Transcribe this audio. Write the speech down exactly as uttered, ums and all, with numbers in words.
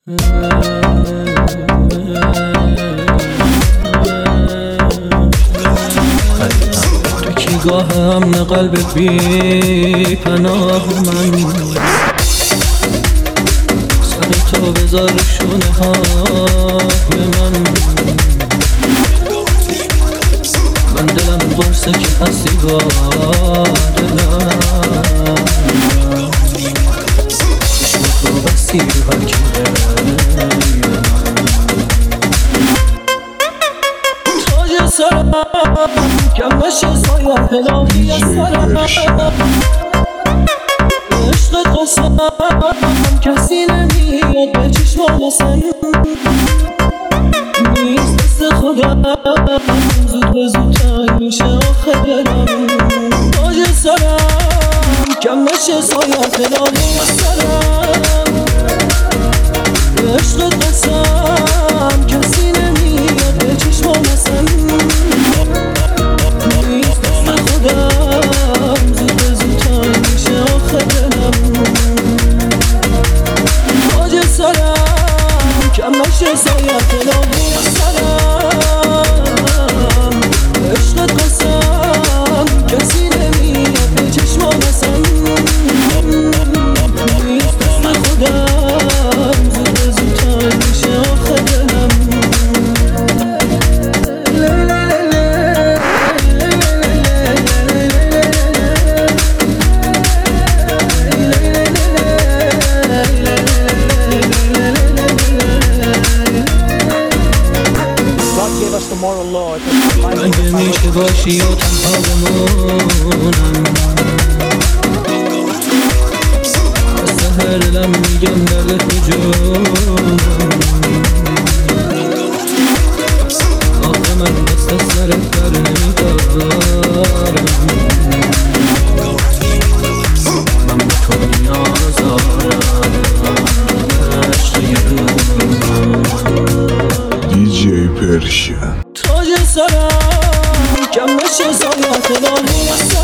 تو کی گاه امن قلب بی پناه من، سر تو بذار شونه های من. من دلم قرصه که هستی با دلم، چشم تو بستی رو هر کی تاج سرم کم نشه سایه هلالی سرم. عشقت قسم کسی نمیاد به چشمان سن، نیست دست خودم زود به زود تنگ میشه آخه برم. تاج سرم کم نشه سایه هلالی سرم. عشقت قسم کسی نمیاد به چشمان سن، نیست دست خودم زود به زود تنگ میشه آخه برم. تاج سرم کم نشه سایه هلالی سرم. عشقت قسم کسی نمیاد به چشمان سن، نیست دست خودم زود به زود تنگ میشه آخه دلم. اگه میشه باشی و تنها بمونم، از سهر دلم میگم درد کجومم. آخه من دست از سرت بر نمیدارم، من به تو نیازارم. عشق یه روم دیجی پرشن تاج سرم کم نشه سایه هلالی